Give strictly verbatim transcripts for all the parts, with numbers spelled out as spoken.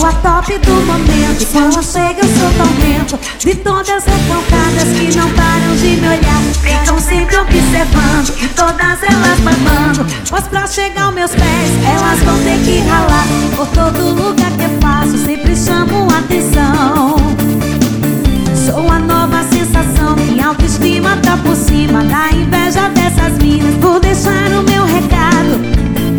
sou a top do momento. Quando chega eu sou tormento de todas as recalcadas que não param de me olhar. Ficam sempre observando e todas elas babando, pois pra chegar aos meus pés elas vão ter que ralar. Por todo lugar que eu passo sempre chamo atenção. Sou a nova sensação, minha autoestima tá por cima da inveja dessas minas. Vou deixar o meu recado.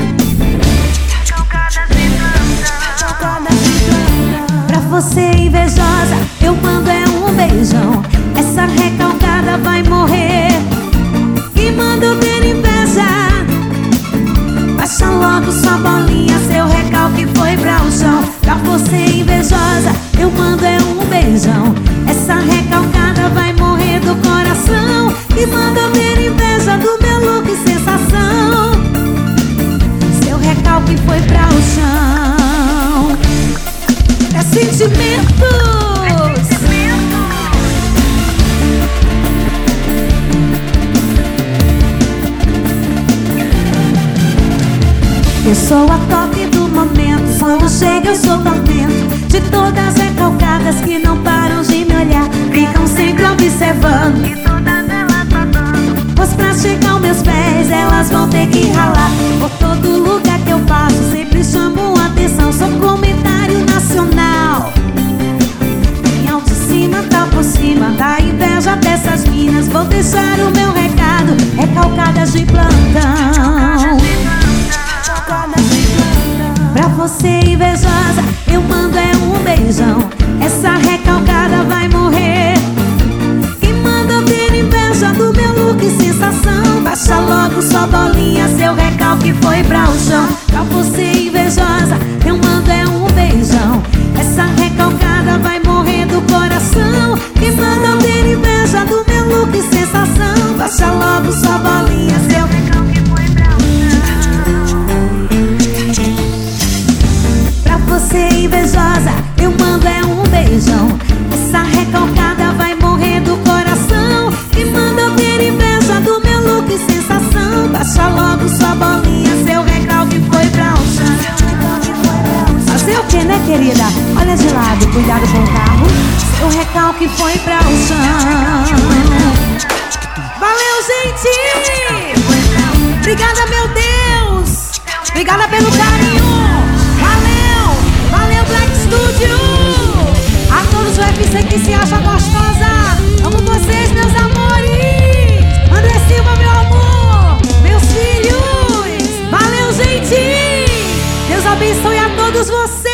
Pra você invejosa, eu mando é um beijão. Essa recalcada vai morrer. E manda eu ter inveja. Baixa logo sua bolinha, seu recalque foi pra o chão. Pra você invejosa, eu mando é um beijão. Essa recalcada vai morrer do coração. E manda eu ter inveja do meu look e sensação. Seu recalque foi pra o chão. É sentimento. É sentimento. Eu sou a top do momento. Quando chega eu sou tormento de todas as recalcadas que não param de me olhar. Ficam sempre observando e todas elas babando, pois pra chegar aos meus pés elas vão ter que ralar. Por todo lugar que eu passo sempre chamo atenção. Sou comentário nacional. Minha autoestima tá por cima da inveja dessas minas. Vou deixar o meu recado. Recalcadas de plantão. Pra você invejosa, eu mando é um beijão. Essa recalcada vai morrer. E manda eu ter inveja do meu look e sensação. Baixa logo sua bolinha, seu recalque foi pra o chão. Pra você invejosa, eu mando é um beijão. Essa recalcada vai morrer do coração. E manda eu ter inveja do meu look e sensação. Baixa logo sua bolinha, seu recalque foi pra o chão. Pra você invejosa, eu mando é um beijão. Essa recalcada vai morrer do coração. E manda eu ter inveja do meu look e sensação. Baixa logo sua bolinha, seu recalque foi pra o chão. Fazer o que, né, querida? Olha de lado, cuidado com o carro. Seu recalque foi pra o chão. Valeu, gente! Obrigada, meu Deus! Obrigada pelo carinho! Valeu! Valeu, Black Studio! A todos o F C que se acha gostosa, amo vocês, meus amores! André Silva, meu amor! Meus filhos! Valeu, gente! Deus abençoe a todos vocês!